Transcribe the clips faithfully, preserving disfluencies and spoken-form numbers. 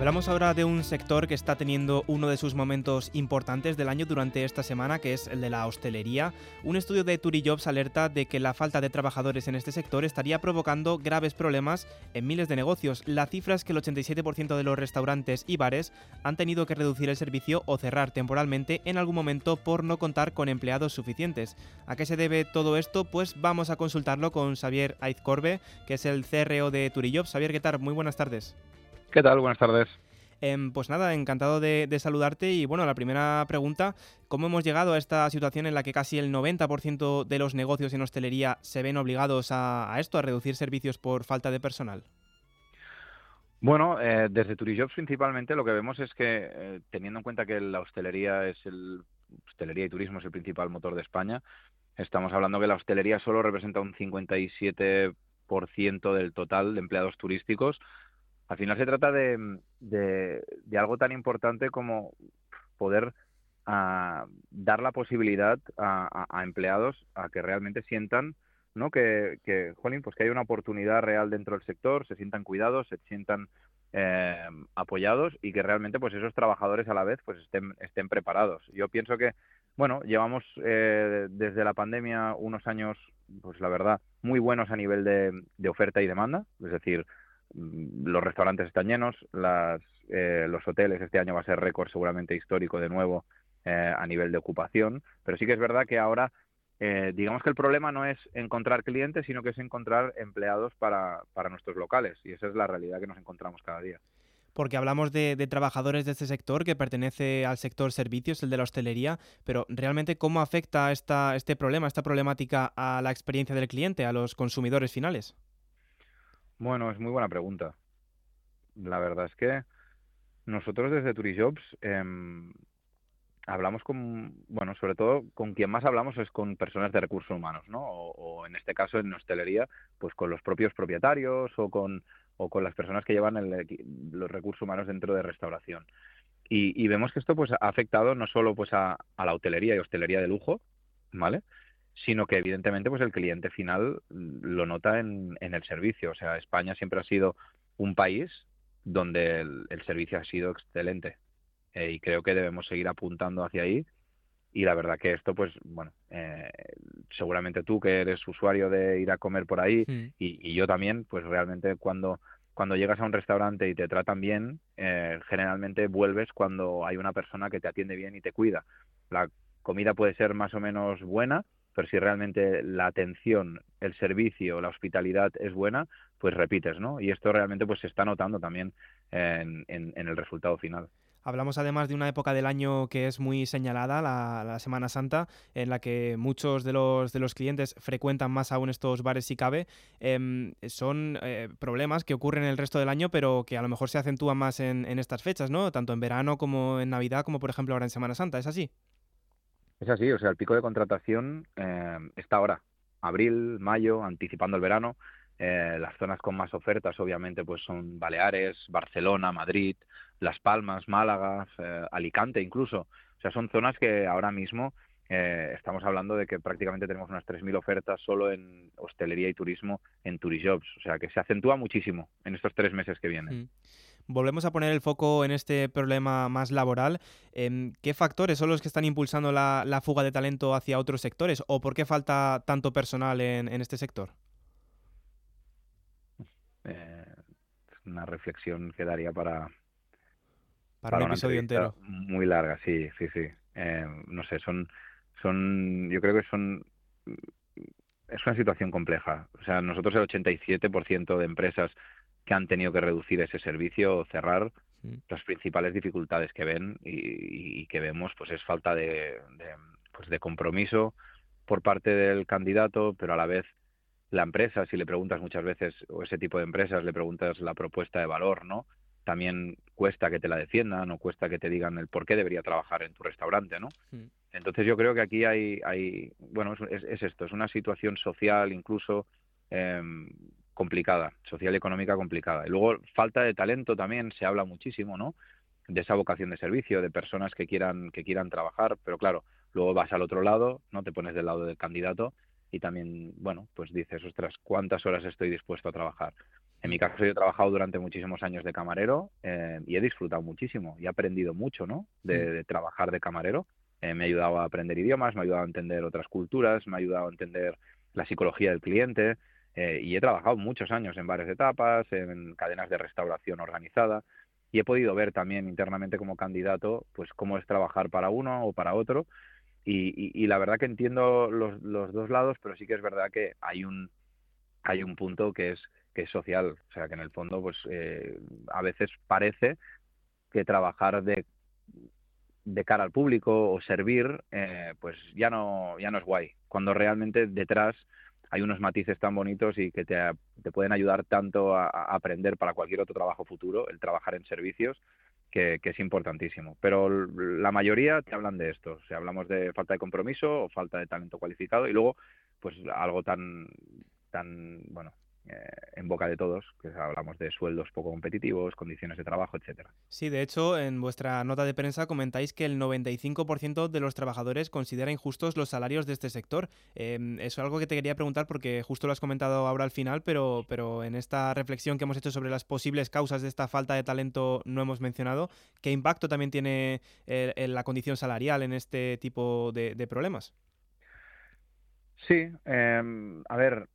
Hablamos ahora de un sector que está teniendo uno de sus momentos importantes del año durante esta semana, que es el de la hostelería. Un estudio de Turijobs alerta de que la falta de trabajadores en este sector estaría provocando graves problemas en miles de negocios. La cifra es que el ochenta y siete por ciento de los restaurantes y bares han tenido que reducir el servicio o cerrar temporalmente en algún momento por no contar con empleados suficientes. ¿A qué se debe todo esto? Pues vamos a consultarlo con Xavier Aizcorbe, que es el C R O de Turijobs. Xavier, ¿qué tal? Muy buenas tardes. ¿Qué tal? Buenas tardes. Eh, pues nada, encantado de, de saludarte y bueno, la primera pregunta, ¿cómo hemos llegado a esta situación en la que casi el noventa por ciento de los negocios en hostelería se ven obligados a, a esto, a reducir servicios por falta de personal? Bueno, eh, desde Turijobs principalmente lo que vemos es que, eh, teniendo en cuenta que la hostelería es el hostelería y turismo es el principal motor de España, estamos hablando que la hostelería solo representa un cincuenta y siete por ciento del total de empleados turísticos. Al final se trata de, de, de algo tan importante como poder a dar la posibilidad a, a, a empleados a que realmente sientan, ¿no? que, que, jolín, pues que hay una oportunidad real dentro del sector, se sientan cuidados, se sientan eh, apoyados y que realmente pues esos trabajadores a la vez pues estén, estén preparados. Yo pienso que, bueno, llevamos eh, desde la pandemia unos años, pues la verdad, muy buenos a nivel de, de oferta y demanda, es decir, los restaurantes están llenos, las, eh, los hoteles, este año va a ser récord seguramente histórico de nuevo eh, a nivel de ocupación, pero sí que es verdad que ahora eh, digamos que el problema no es encontrar clientes, sino que es encontrar empleados para, para nuestros locales, y esa es la realidad que nos encontramos cada día. Porque hablamos de, de trabajadores de este sector que pertenece al sector servicios, el de la hostelería, pero realmente ¿cómo afecta esta, este problema, esta problemática a la experiencia del cliente, a los consumidores finales? Bueno, es muy buena pregunta. La verdad es que nosotros desde Turijobs eh, hablamos con, bueno, sobre todo con quien más hablamos es con personas de recursos humanos, ¿no? O, o en este caso en hostelería, pues con los propios propietarios o con, o con las personas que llevan el, los recursos humanos dentro de restauración. Y, y vemos que esto pues ha afectado no solo pues a, a la hotelería y hostelería de lujo, ¿vale? Sino que evidentemente pues el cliente final lo nota en, en el servicio. O sea, España siempre ha sido un país donde el, el servicio ha sido excelente. Eh, y creo que debemos seguir apuntando hacia ahí. Y la verdad que esto, pues, bueno, eh, seguramente tú que eres usuario de ir a comer por ahí Mm. y, y yo también, pues realmente cuando, cuando llegas a un restaurante y te tratan bien, eh, generalmente vuelves cuando hay una persona que te atiende bien y te cuida. La comida puede ser más o menos buena, pero si realmente la atención, el servicio, la hospitalidad es buena, pues repites, ¿no? Y esto realmente pues se está notando también en, en, en el resultado final. Hablamos además de una época del año que es muy señalada, la, la Semana Santa, en la que muchos de los, de los clientes frecuentan más aún estos bares si cabe. Eh, son eh, problemas que ocurren el resto del año, pero que a lo mejor se acentúan más en, en estas fechas, ¿no? Tanto en verano como en Navidad, como por ejemplo ahora en Semana Santa. ¿Es así? Es así, o sea, el pico de contratación eh, está ahora, abril, mayo, anticipando el verano. Eh, las zonas con más ofertas, obviamente, pues son Baleares, Barcelona, Madrid, Las Palmas, Málaga, eh, Alicante incluso. O sea, son zonas que ahora mismo eh, estamos hablando de que prácticamente tenemos unas tres mil ofertas solo en hostelería y turismo en Turijobs. O sea, que se acentúa muchísimo en estos tres meses que vienen. Mm. Volvemos a poner el foco en este problema más laboral. Em, ¿Qué factores son los que están impulsando la, la fuga de talento hacia otros sectores? ¿O por qué falta tanto personal en, en este sector? Eh, es una reflexión que daría para, Para un para una episodio entrevista entero. muy larga, sí, sí, sí. Eh, no sé, son, son, yo creo que son, es una situación compleja. O sea, nosotros el ochenta y siete por ciento de empresas que han tenido que reducir ese servicio o cerrar, Mm. las principales dificultades que ven y, y que vemos, pues es falta de, de, pues de compromiso por parte del candidato, pero a la vez la empresa, si le preguntas muchas veces, o ese tipo de empresas, le preguntas la propuesta de valor, ¿no? También cuesta que te la defiendan o cuesta que te digan el por qué debería trabajar en tu restaurante, ¿no? Mm. Entonces yo creo que aquí hay, hay bueno, es, es, es esto, es una situación social incluso eh, complicada, social y económica complicada. Y luego falta de talento también, se habla muchísimo, ¿no? De esa vocación de servicio, de personas que quieran, que quieran trabajar, pero claro, luego vas al otro lado, no te pones del lado del candidato y también, bueno, pues dices, ostras, ¿cuántas horas estoy dispuesto a trabajar? En mi caso yo he trabajado durante muchísimos años de camarero eh, y he disfrutado muchísimo y he aprendido mucho, ¿no? De, de trabajar de camarero. Eh, me ha ayudado a aprender idiomas, me ha ayudado a entender otras culturas, me ha ayudado a entender la psicología del cliente eh, y he trabajado muchos años en varias etapas, en cadenas de restauración organizada y he podido ver también internamente como candidato pues cómo es trabajar para uno o para otro y, y, y la verdad que entiendo los, los dos lados, pero sí que es verdad que hay un hay un punto que es que es social, o sea que en el fondo pues eh, a veces parece que trabajar de de cara al público o servir, eh, pues ya no, ya no es guay. Cuando realmente detrás hay unos matices tan bonitos y que te, te pueden ayudar tanto a, a aprender para cualquier otro trabajo futuro, el trabajar en servicios, que, que es importantísimo. Pero la mayoría te hablan de esto. Si hablamos de falta de compromiso o falta de talento cualificado y luego, pues algo tan, tan bueno, eh, en boca de todos, que hablamos de sueldos poco competitivos, condiciones de trabajo, etcétera. Sí, de hecho, en vuestra nota de prensa comentáis que el noventa y cinco por ciento de los trabajadores considera injustos los salarios de este sector. Eh, eso es algo que te quería preguntar porque justo lo has comentado ahora al final, pero, pero en esta reflexión que hemos hecho sobre las posibles causas de esta falta de talento no hemos mencionado. ¿Qué impacto también tiene eh, en la condición salarial en este tipo de, de problemas? Sí, eh, a ver,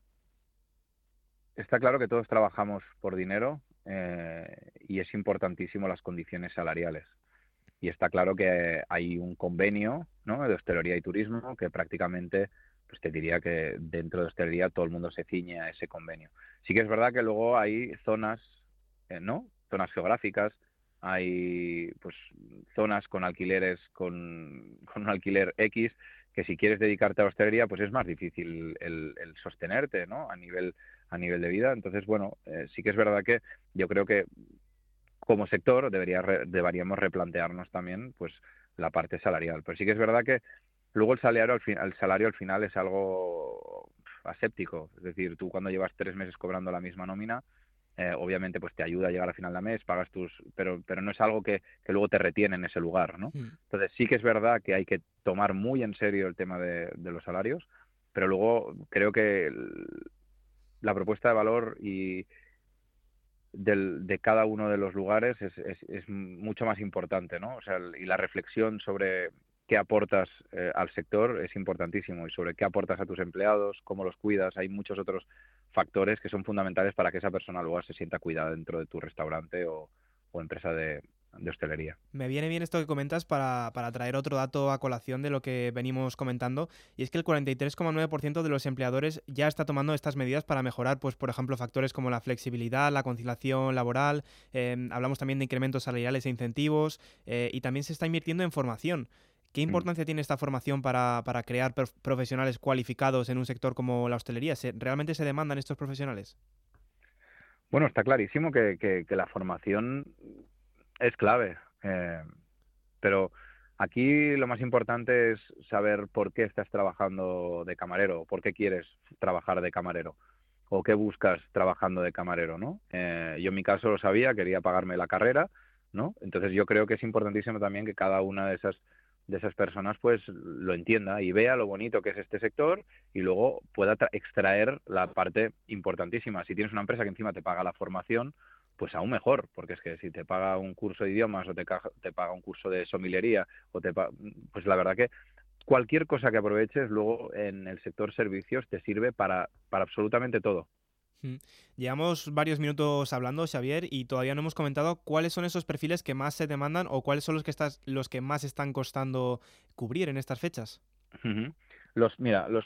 está claro que todos trabajamos por dinero eh, y es importantísimo las condiciones salariales. Y está claro que hay un convenio, ¿no?, de hostelería y turismo que prácticamente, pues te diría que dentro de hostelería todo el mundo se ciñe a ese convenio. Sí que es verdad que luego hay zonas, eh, ¿no?, zonas geográficas, hay pues zonas con alquileres, con, con un alquiler X, que si quieres dedicarte a la hostelería, pues es más difícil el, el sostenerte, ¿no?, a nivel a nivel de vida. Entonces, bueno, eh, sí que es verdad que yo creo que como sector debería re, deberíamos replantearnos también pues la parte salarial. Pero sí que es verdad que luego el salario al, fin, el salario al final es algo aséptico. Es decir, tú cuando llevas tres meses cobrando la misma nómina, eh, obviamente pues te ayuda a llegar a final de mes, pagas tus... Pero, pero no es algo que, que luego te retiene en ese lugar, ¿no? Mm. Entonces sí que es verdad que hay que tomar muy en serio el tema de, de los salarios, pero luego creo que el, la propuesta de valor y del, de cada uno de los lugares es, es, es mucho más importante, ¿no? O sea, y la reflexión sobre qué aportas eh, al sector es importantísimo y sobre qué aportas a tus empleados, cómo los cuidas. Hay muchos otros factores que son fundamentales para que esa persona luego se sienta cuidada dentro de tu restaurante o, o empresa de, de hostelería. Me viene bien esto que comentas para, para traer otro dato a colación de lo que venimos comentando, y es que el cuarenta y tres coma nueve por ciento de los empleadores ya está tomando estas medidas para mejorar, pues por ejemplo, factores como la flexibilidad, la conciliación laboral, eh, hablamos también de incrementos salariales e incentivos, eh, y también se está invirtiendo en formación. ¿Qué Mm. importancia tiene esta formación para, para crear prof- profesionales cualificados en un sector como la hostelería? ¿Se, ¿Realmente se demandan estos profesionales? Bueno, está clarísimo que, que, que la formación es clave, eh, pero aquí lo más importante es saber por qué estás trabajando de camarero, por qué quieres trabajar de camarero o qué buscas trabajando de camarero, ¿no? Eh, yo en mi caso lo sabía, quería pagarme la carrera, ¿no? Entonces yo creo que es importantísimo también que cada una de esas de esas personas pues lo entienda y vea lo bonito que es este sector y luego pueda extraer la parte importantísima. Si tienes una empresa que encima te paga la formación, pues aún mejor, porque es que si te paga un curso de idiomas o te, te paga un curso de sommelería, o te paga, pues la verdad que cualquier cosa que aproveches luego en el sector servicios te sirve para, para absolutamente todo. Mm. Llevamos varios minutos hablando, Xavier, y todavía no hemos comentado cuáles son esos perfiles que más se demandan o cuáles son los que estás, los que más están costando cubrir en estas fechas. Uh-huh. Los, mira, los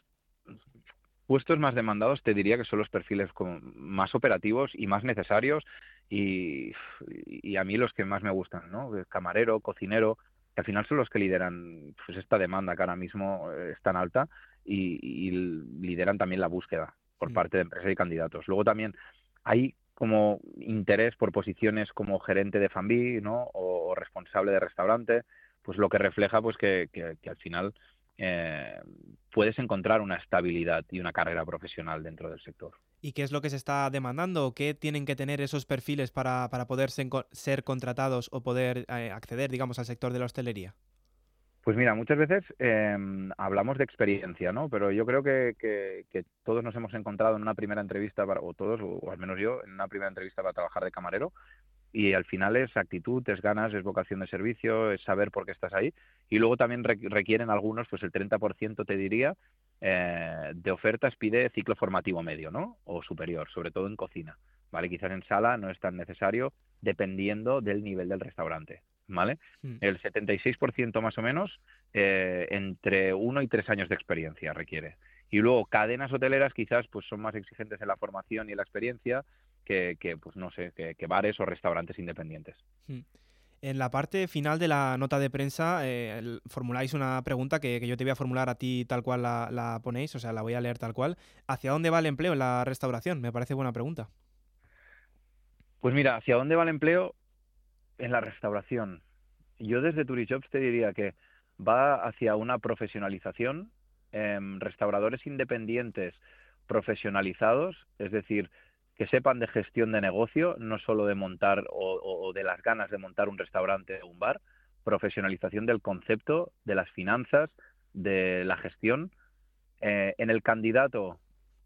puestos más demandados te diría que son los perfiles como más operativos y más necesarios y, y a mí los que más me gustan, ¿no? Camarero, cocinero, que al final son los que lideran pues esta demanda que ahora mismo es tan alta y, y lideran también la búsqueda por Mm. parte de empresas y candidatos. Luego también hay como interés por posiciones como gerente de F and B, ¿no? O, o responsable de restaurante, pues lo que refleja pues que, que, que al final eh, puedes encontrar una estabilidad y una carrera profesional dentro del sector. ¿Y qué es lo que se está demandando? ¿Qué tienen que tener esos perfiles para, para poder ser, ser contratados o poder eh, acceder, digamos, al sector de la hostelería? Pues mira, muchas veces eh, hablamos de experiencia, ¿no? Pero yo creo que, que, que todos nos hemos encontrado en una primera entrevista, para, o todos, o, o al menos yo, en una primera entrevista para trabajar de camarero, y al final es actitud, es ganas, es vocación de servicio, es saber por qué estás ahí. Y luego también requieren algunos, pues el treinta por ciento te diría, eh, de ofertas pide ciclo formativo medio, ¿no? O superior, sobre todo en cocina, ¿vale? Quizás en sala no es tan necesario, dependiendo del nivel del restaurante, ¿vale? Mm. El setenta y seis por ciento más o menos, eh, entre uno y tres años de experiencia requiere. Y luego cadenas hoteleras quizás pues son más exigentes en la formación y la experiencia, que, que, pues no sé, que, que bares o restaurantes independientes. Mm. En la parte final de la nota de prensa eh, el- formuláis una pregunta que, que yo te voy a formular a ti tal cual la, la ponéis, o sea, la voy a leer tal cual. ¿Hacia dónde va el empleo en la restauración? Me parece buena pregunta. Pues mira, ¿hacia dónde va el empleo en la restauración? Yo desde Turijobs te diría que va hacia una profesionalización, em, restauradores independientes profesionalizados, es decir, que sepan de gestión de negocio, no solo de montar o, o- o de las ganas de montar un restaurante o un bar, profesionalización del concepto, de las finanzas, de la gestión. Eh, en el candidato,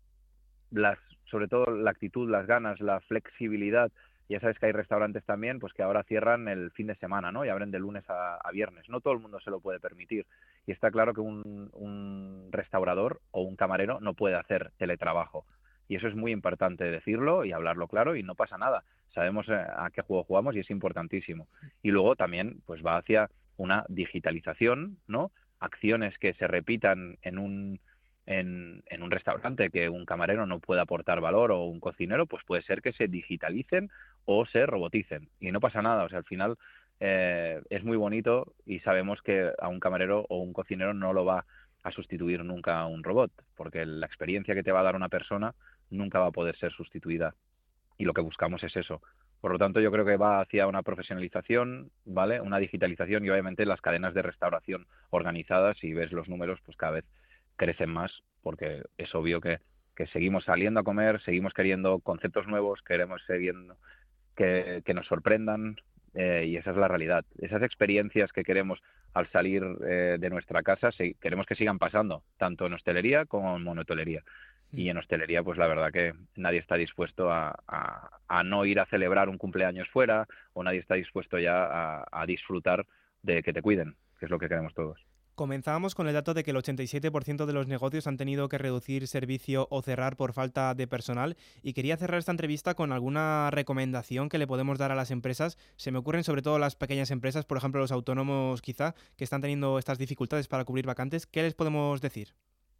las, sobre todo la actitud, las ganas, la flexibilidad. Ya sabes que hay restaurantes también pues que ahora cierran el fin de semana, ¿no? Y abren de lunes a, a viernes. No todo el mundo se lo puede permitir. Y está claro que un, un restaurador o un camarero no puede hacer teletrabajo. Y eso es muy importante decirlo y hablarlo claro, y no pasa nada. Sabemos eh, a qué juego jugamos y es importantísimo. Y luego también pues va hacia una digitalización, ¿no? Acciones que se repitan en un en, en un restaurante, que un camarero no puede aportar valor, o un cocinero, pues puede ser que se digitalicen o se roboticen. Y no pasa nada, o sea, al final eh, es muy bonito, y sabemos que a un camarero o un cocinero no lo va a sustituir nunca un robot, porque la experiencia que te va a dar una persona nunca va a poder ser sustituida. Y lo que buscamos es eso. Por lo tanto, yo creo que va hacia una profesionalización, ¿vale? Una digitalización, y obviamente las cadenas de restauración organizadas, si ves los números, pues cada vez crecen más, porque es obvio que, que seguimos saliendo a comer, seguimos queriendo conceptos nuevos, queremos seguir que, que nos sorprendan, eh, y esa es la realidad. Esas experiencias que queremos al salir eh, de nuestra casa, se, queremos que sigan pasando, tanto en hostelería como en monohotelería. Mm. Y en hostelería, pues la verdad que nadie está dispuesto a, a, a no ir a celebrar un cumpleaños fuera, o nadie está dispuesto ya a, a disfrutar de que te cuiden, que es lo que queremos todos. Comenzábamos con el dato de que el ochenta y siete por ciento de los negocios han tenido que reducir servicio o cerrar por falta de personal, y quería cerrar esta entrevista con alguna recomendación que le podemos dar a las empresas. Se me ocurren sobre todo las pequeñas empresas, por ejemplo los autónomos quizá, que están teniendo estas dificultades para cubrir vacantes. ¿Qué les podemos decir?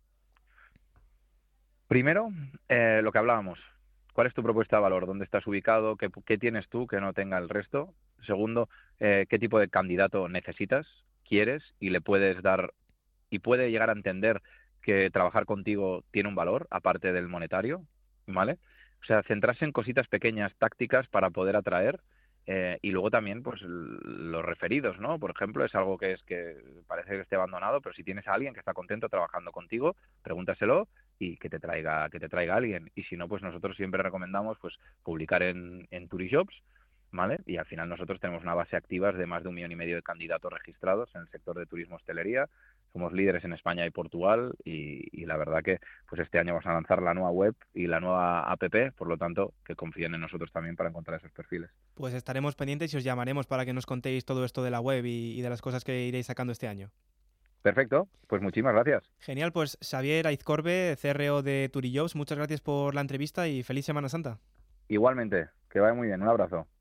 Primero, eh, lo que hablábamos. ¿Cuál es tu propuesta de valor? ¿Dónde estás ubicado? ¿Qué, qué tienes tú que no tenga el resto? Segundo, eh, ¿qué tipo de candidato necesitas, quieres y le puedes dar, y puede llegar a entender que trabajar contigo tiene un valor aparte del monetario? ¿Vale? O sea, centrarse en cositas pequeñas, tácticas, para poder atraer. Eh, y luego también, pues, l- los referidos, ¿no? Por ejemplo, es algo que es que parece que esté abandonado, pero si tienes a alguien que está contento trabajando contigo, pregúntaselo, y que te traiga, que te traiga alguien. Y si no, pues nosotros siempre recomendamos pues publicar en, en Turijobs, ¿vale? Y al final nosotros tenemos una base activa de más de un millón y medio de candidatos registrados en el sector de turismo hostelería. Somos líderes en España y Portugal, y, y la verdad que pues este año vamos a lanzar la nueva web y la nueva app, por lo tanto, que confíen en nosotros también para encontrar esos perfiles. Pues estaremos pendientes y os llamaremos para que nos contéis todo esto de la web y, y de las cosas que iréis sacando este año. Perfecto, pues muchísimas gracias. Genial, pues Xavier Aizcorbe, C R O de Turijobs, muchas gracias por la entrevista y feliz Semana Santa. Igualmente, que vaya muy bien, un abrazo.